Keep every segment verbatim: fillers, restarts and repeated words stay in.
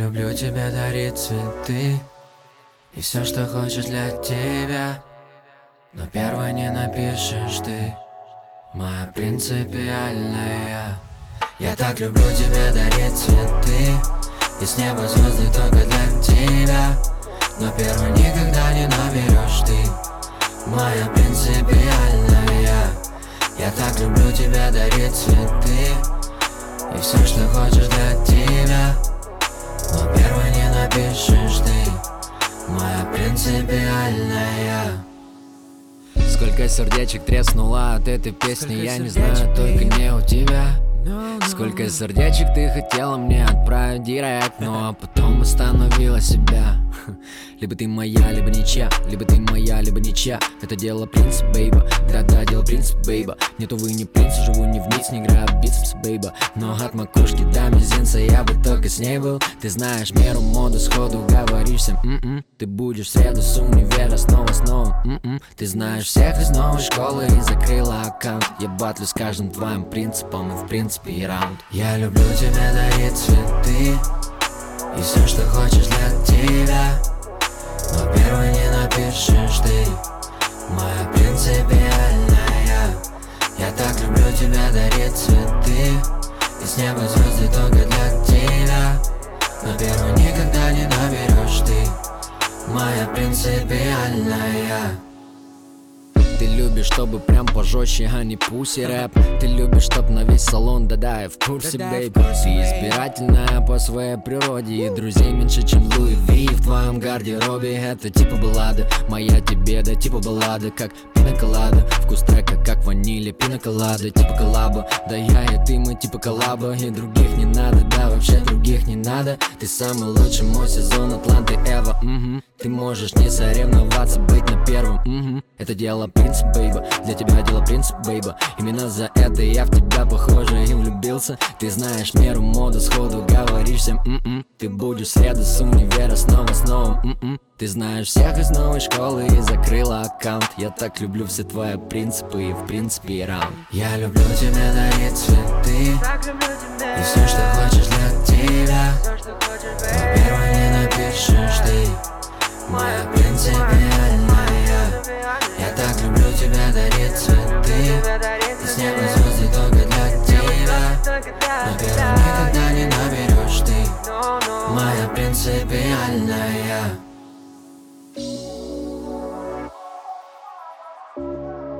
люблю тебя, дарить цветы и все, что хочешь для тебя, но первой не напишешь ты, моя принципиальная. Я так люблю тебя, дарить цветы и с неба звезды только для тебя, но первой никогда не наберешь ты, моя принципиальная. Я так люблю тебя, дарить цветы и все, что хочешь для тебя, но первой не напишешь ты, моя принципиальная. Сколько сердечек треснуло от этой песни, я не знаю, только не у тебя. Сколько сердечек ты хотела мне отправить директ, но потом остановила себя. Либо ты моя, либо ничья, либо ты моя, либо ничья. Это дело принцип, бейба, да-да, дело принцип, бейба. Нет, увы, не принц, живу не вниз, не играю в бицепс, бейба. Но от макушки до мизинца я бы только с ней был. Ты знаешь меру моды, сходу говоришь всем м-м. Ты будешь в среду с универа снова-снова м-м. Ты знаешь всех из новой школы и закрыла аккаунт. Я батлю с каждым твоим принципом и в принципе и раунд. Я люблю тебя, дарить цветы и все, что хочешь для тебя, но первой не напишешь ты, моя принципиальная. Я так люблю тебя, дарить цветы и с неба звезды только для тебя, но первой никогда не наберешь ты, моя принципиальная. Ты любишь, чтобы прям пожестче, а не пуси рэп. Ты любишь, чтоб на весь салон, да-да, я в курсе, бейб. Ты избирательная по своей природе, и друзей меньше, чем Луи Ви в твоем гардеробе. Это типа баллада, моя тебе, да типа баллада, как пинаколада. Вкус трека, как ванили, пинаколада, типа коллаба. Да я и ты, мы типа коллаба, и других не надо, да вообще других не надо. Ты самый лучший, мой сезон, Атланты, Эва, угу. Ты можешь не соревноваться, быть на первом, угу. Это дело принцип, бейба, для тебя дело принцип, бейба. Именно за это я в тебя, похоже, и влюбился. Ты знаешь меру моды, сходу говоришь всем м-м. Ты будешь в среду с универа снова-снова м-м. Ты знаешь всех из новой школы и закрыла аккаунт. Я так люблю все твои принципы и в принципе и раунд. Я люблю тебя, дарить цветы и все, что хочешь для тебя, но первой не напишешь ты, моя принципиальная. Я так люблю тебя, дарить цветы и с неба звезды только для тебя, но первой никогда не наберешь ты, моя принципиальная.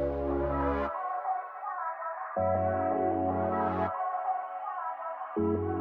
Thank you.